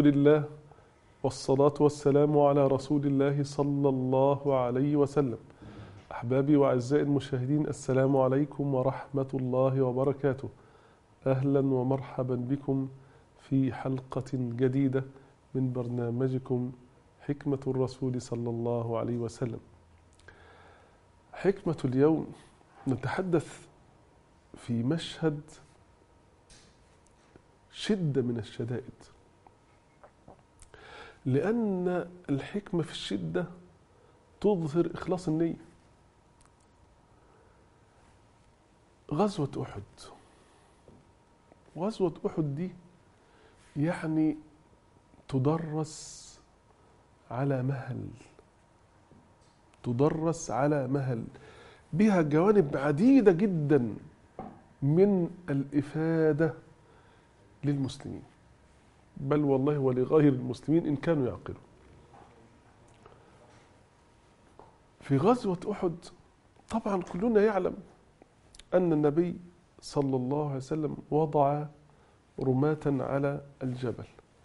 لله والصلاة والسلام على رسول الله صلى الله عليه وسلم. أحبابي وأعزائي المشاهدين، السلام عليكم ورحمة الله وبركاته. أهلا ومرحبا بكم في حلقة جديدة من برنامجكم حكمة الرسول صلى الله عليه وسلم. حكمة اليوم نتحدث في مشهد شدة من الشدائد، لأن الحكمة في الشدة تظهر إخلاص النية. غزوة أحد، غزوة أحد دي يعني تدرس على مهل، تدرس على مهل، بها جوانب عديدة جدا من الإفادة للمسلمين، بل والله ولغير المسلمين إن كانوا يعقلون. في غزوة أحد طبعا كلنا يعلم أن النبي صلى الله عليه وسلم وضع رماة على الجبل،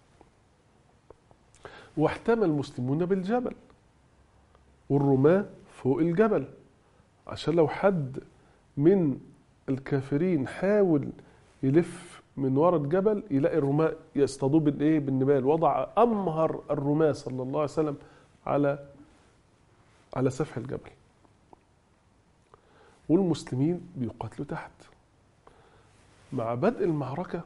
واحتمى المسلمون بالجبل والرماة فوق الجبل، عشان لو حد من الكافرين حاول يلف من وراء الجبل يلاقي الرماة يصطادوه بالنبال. وضع أمهر الرماة صلى الله عليه وسلم على سفح الجبل، والمسلمين بيقاتلوا تحت. مع بدء المعركة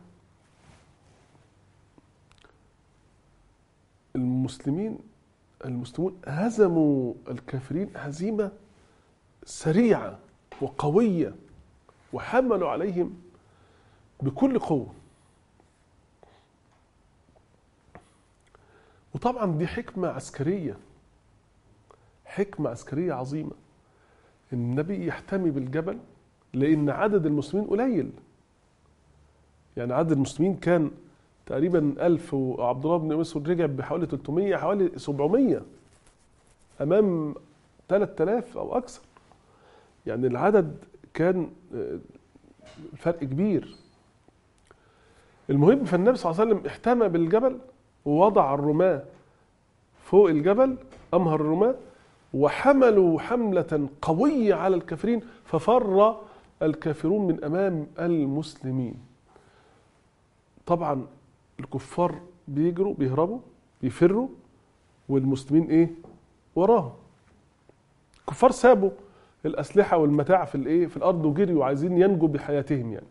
المسلمون هزموا الكافرين هزيمة سريعة وقوية، وحملوا عليهم بكل قوة. وطبعا دي حكمة عسكرية، حكمة عسكرية عظيمة. النبي يحتمي بالجبل لأن عدد المسلمين قليل، يعني عدد المسلمين كان تقريبا 1000، وعبد الله بن مسعود رجع بحوالي 300، حوالي 700 أمام 3000 أو أكثر. يعني العدد كان فرق كبير. المهم فالنبي صلى الله عليه وسلم احتمى بالجبل ووضع الرماة فوق الجبل، أمهر الرماة، وحملوا حملة قوية على الكافرين، ففر الكافرون من أمام المسلمين. طبعا الكفار بيجروا بيهربوا بيفروا، والمسلمين وراهم. الكفار سابوا الأسلحة والمتاع في الأرض وجريوا عايزين ينجوا بحياتهم يعني،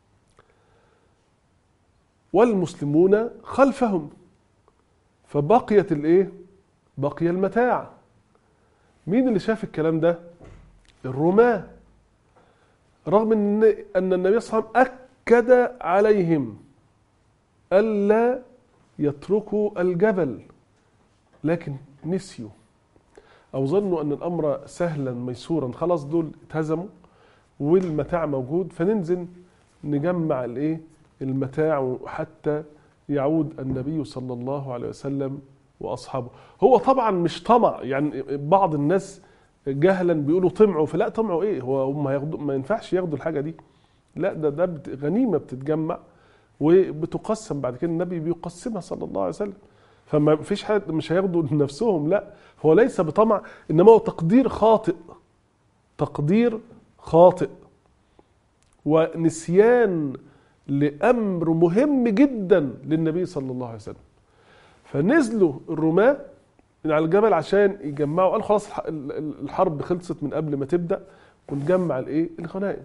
والمسلمون خلفهم، فبقيت بقي المتاع. مين اللي شاف الكلام ده؟ الرماة، رغم أن النبي صلى الله عليه وسلم أكد عليهم ألا يتركوا الجبل، لكن نسيوا أو ظنوا أن الأمر سهلا ميسورا، خلاص دول اتهزموا والمتاع موجود، فننزل نجمع المتاع حتى يعود النبي صلى الله عليه وسلم وأصحابه. هو طبعا مش طمع، يعني بعض الناس جهلا بيقولوا طمعوا، فلا طمعوا هم هياخدوا، ما ينفعش ياخدوا الحاجة دي، لا ده غنيمة بتتجمع وبتقسم بعد كده، النبي بيقسمها صلى الله عليه وسلم، فما فيش حد مش هياخدوا لنفسهم، لا هو ليس بطمع، إنما هو تقدير خاطئ، تقدير خاطئ ونسيان لأمر مهم جدا للنبي صلى الله عليه وسلم. فنزلوا الرماة من على الجبل عشان يجمعوا، قال خلاص الحرب خلصت من قبل ما تبدأ ونجمع الغنائم.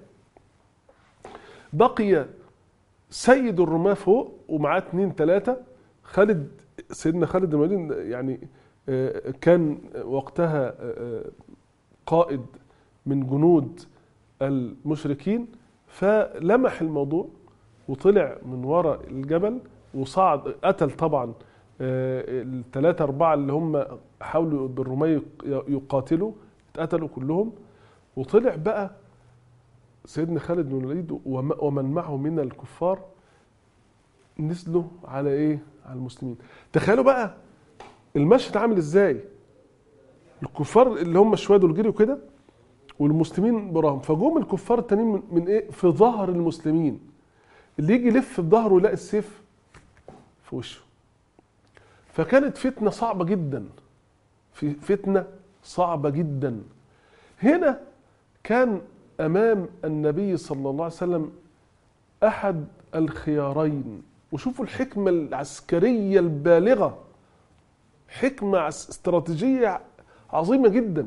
بقي سيد الرماة فوق ومعاه 2 3. سيدنا خالد بن الوليد يعني كان وقتها قائد من جنود المشركين، فلمح الموضوع وطلع من وراء الجبل وصعد، قتل طبعا 3 4 اللي هم حاولوا بالرماة يقاتلوا، اتقتلوا كلهم. وطلع بقى سيدنا خالد بن الوليد ومن معه من الكفار نزلوا على على المسلمين. تخيلوا بقى المشهد عامل ازاي، الكفار اللي هم شويه دول جريوا كده والمسلمين براهم، فجوم الكفار التانيين من في ظهر المسلمين، اللي يجي يلف بظهره يلاقي السيف في وشه، فكانت فتنة صعبة جدا، في فتنة صعبة جدا. هنا كان أمام النبي صلى الله عليه وسلم أحد الخيارين. وشوفوا الحكمة العسكرية البالغة، حكمة استراتيجية عظيمة جدا.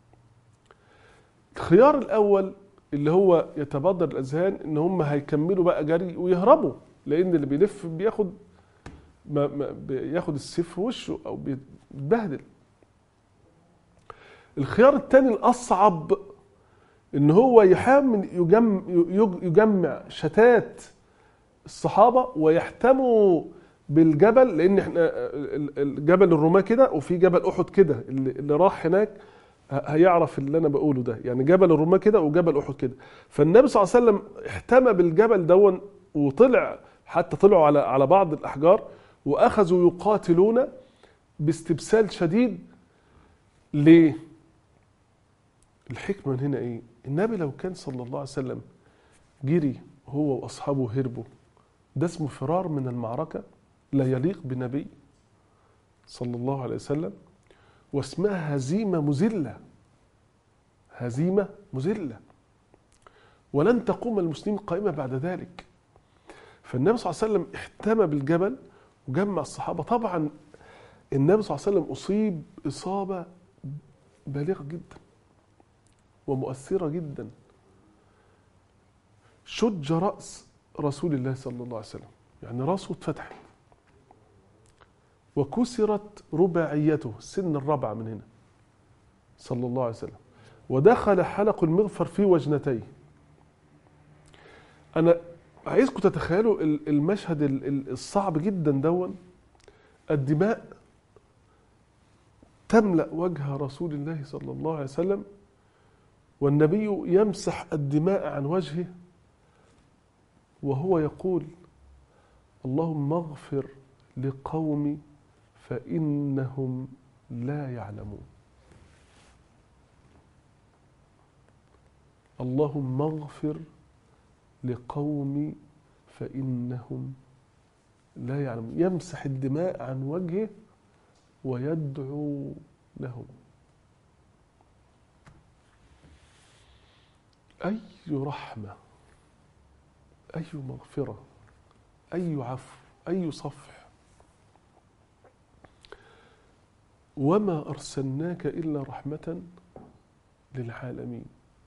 الخيار الأول اللي هو يتبادر الأذهان إن هم هيكملوا بقى جري ويهربوا، لأن اللي بيلف بياخد السيف في وشه أو بيتبهدل. الخيار الثاني الأصعب إن هو يحاول يجمع شتات الصحابة ويحتموا بالجبل، لأن احنا الجبل الرماة كده وفي جبل أحد كده، اللي راح هناك هيعرف اللي أنا بقوله ده، يعني جبل الرماة كده وجبل أحد كده. فالنبي صلى الله عليه وسلم احتمى بالجبل دون وطلع، حتى طلعوا على بعض الأحجار وأخذوا يقاتلون باستبسال شديد. ليه؟ الحكمة هنا إيه؟ النبي لو كان صلى الله عليه وسلم جري هو وأصحابه هربوا، ده اسمه فرار من المعركة، لا يليق بنبي صلى الله عليه وسلم، واسمها هزيمة مذلة، هزيمة مذلة، ولن تقوم المسلمين قائمة بعد ذلك. فالنبي صلى الله عليه وسلم احتمى بالجبل وجمع الصحابة. طبعا النبي صلى الله عليه وسلم أصيب إصابة بالغة جدا ومؤثرة جدا. شج رأس رسول الله صلى الله عليه وسلم، يعني رأسه اتفتحت، وكسرت رباعيته، سن الربع من هنا صلى الله عليه وسلم، ودخل حلق المغفر في وجنتيه. أنا عايزكم تتخيلوا المشهد الصعب جدا دون. الدماء تملأ وجه رسول الله صلى الله عليه وسلم، والنبي يمسح الدماء عن وجهه وهو يقول: اللهم اغفر لقومي فإنهم لا يعلمون. اللهم اغفر لقومي فإنهم لا يعلمون. يمسح الدماء عن وجهه ويدعو لهم. أي رحمة، أي مغفرة، أي عفو، أي صفح. وما أرسلناك إلا رحمة للعالمين.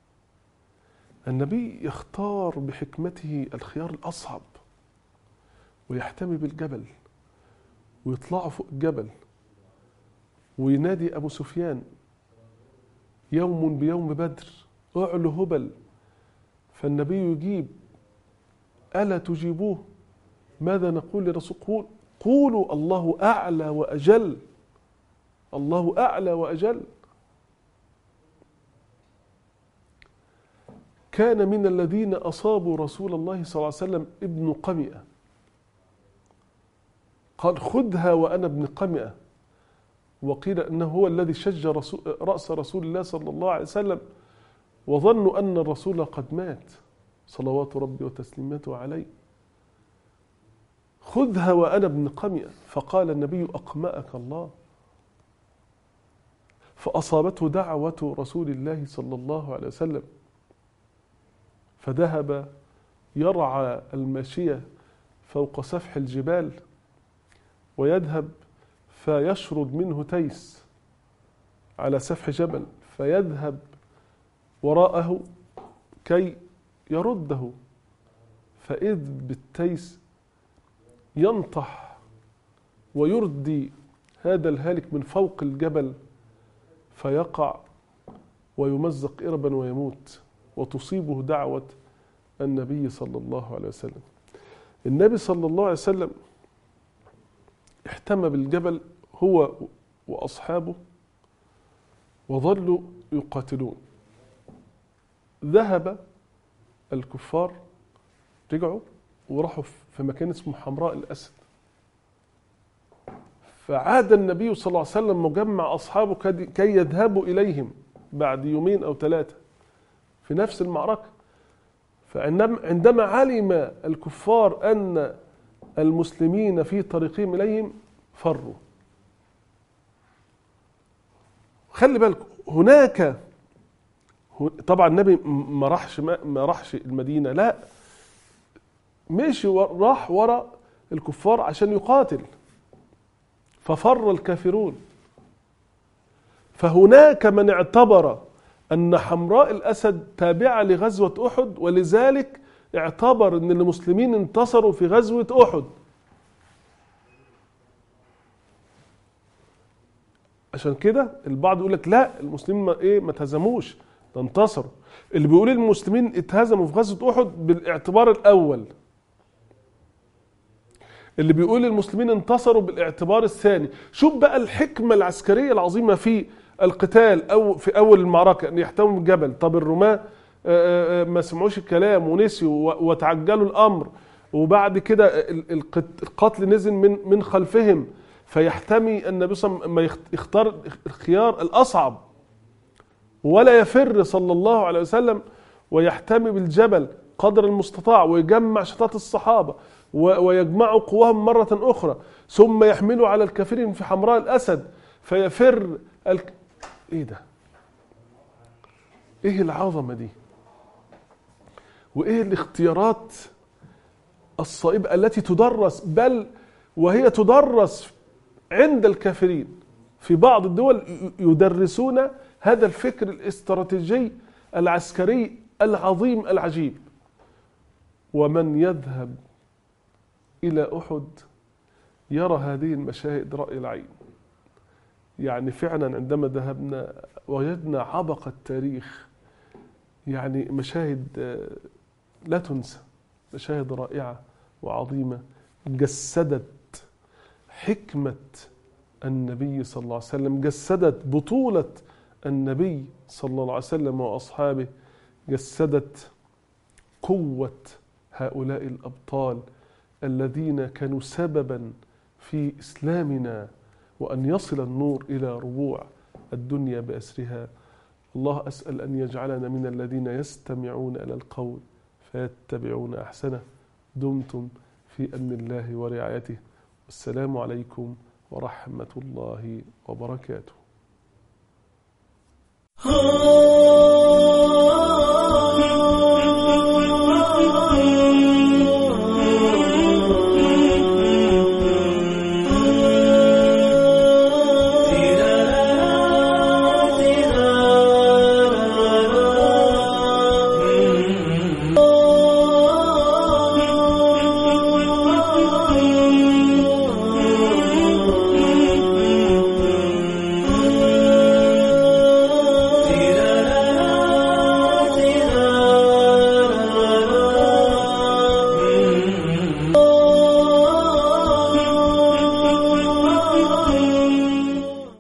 النبي يختار بحكمته الخيار الأصعب، ويحتمي بالجبل ويطلع فوق الجبل وينادي أبو سفيان: يوم بيوم بدر اعلو هبل. فالنبي يجيب: ألا تجيبوه؟ ماذا نقول لرسول؟ قولوا الله أعلى وأجل، الله أعلى وأجل. كان من الذين أصابوا رسول الله صلى الله عليه وسلم ابن قمئة، قال: خذها وأنا ابن قمئة. وقيل أنه هو الذي شج رأس رسول الله صلى الله عليه وسلم، وظنوا أن الرسول قد مات صلوات ربي وتسليماته عليه. خذها وأنا ابن قمئة. فقال النبي: أقمأك الله. فأصابته دعوة رسول الله صلى الله عليه وسلم، فذهب يرعى الماشية فوق سفح الجبال، ويذهب فيشرد منه تيس على سفح جبل، فيذهب وراءه كي يرده، فإذ بالتيس ينطح ويردي هذا الهالك من فوق الجبل، فيقع ويمزق إربا ويموت، وتصيبه دعوة النبي صلى الله عليه وسلم. النبي صلى الله عليه وسلم احتمى بالجبل هو وأصحابه وظلوا يقاتلون. ذهب الكفار، رجعوا وراحوا في مكان اسمه حمراء الأسد. فعاد النبي صلى الله عليه وسلم مجمع أصحابه كي يذهبوا إليهم بعد يومين أو ثلاثة في نفس المعركة. فعندما علم الكفار أن المسلمين في طريقهم إليهم فروا خلي بالك هناك طبعا النبي ما راحش المدينة، لا، مشي راح وراء الكفار عشان يقاتل، ففر الكافرون. فهناك من اعتبر أن حمراء الأسد تابعة لغزوة أحد، ولذلك اعتبر أن المسلمين انتصروا في غزوة أحد. عشان كده البعض يقول لك لا، المسلمين ما اتهزموش، ده انتصروا. اللي بيقول المسلمين اتهزموا في غزوة أحد بالاعتبار الأول، اللي بيقول المسلمين انتصروا بالاعتبار الثاني. شوف بقى الحكمة العسكرية العظيمة في القتال أو في أول المعركة، أن يحتموا الجبل. طب الرماة ما سمعوش الكلام ونسيوا وتعجلوا الأمر، وبعد كده القتل نزل من خلفهم، فيحتمي النبي صلى الله عليه وسلم يختار الخيار الأصعب ولا يفر صلى الله عليه وسلم، ويحتمي بالجبل قدر المستطاع، ويجمع شتات الصحابة ويجمعوا قواهم مرة أخرى، ثم يحملوا على الكافرين في حمراء الأسد فيفر إيه ده؟ إيه العظمة دي؟ وإيه الاختيارات الصائبة التي تدرس، بل وهي تدرس عند الكافرين في بعض الدول، يدرسون هذا الفكر الاستراتيجي العسكري العظيم العجيب. ومن يذهب إلى أحد يرى هذه المشاهد رأي العين. يعني فعلا عندما ذهبنا وجدنا عبق التاريخ، يعني مشاهد لا تنسى، مشاهد رائعة وعظيمة جسدت حكمة النبي صلى الله عليه وسلم، جسدت بطولة النبي صلى الله عليه وسلم وأصحابه، جسدت قوة هؤلاء الأبطال الذين كانوا سببا في إسلامنا وأن يصل النور إلى ربوع الدنيا بأسرها. الله أسأل أن يجعلنا من الذين يستمعون إلى القول فيتبعون أحسنه. دمتم في أمن الله ورعايته، والسلام عليكم ورحمة الله وبركاته.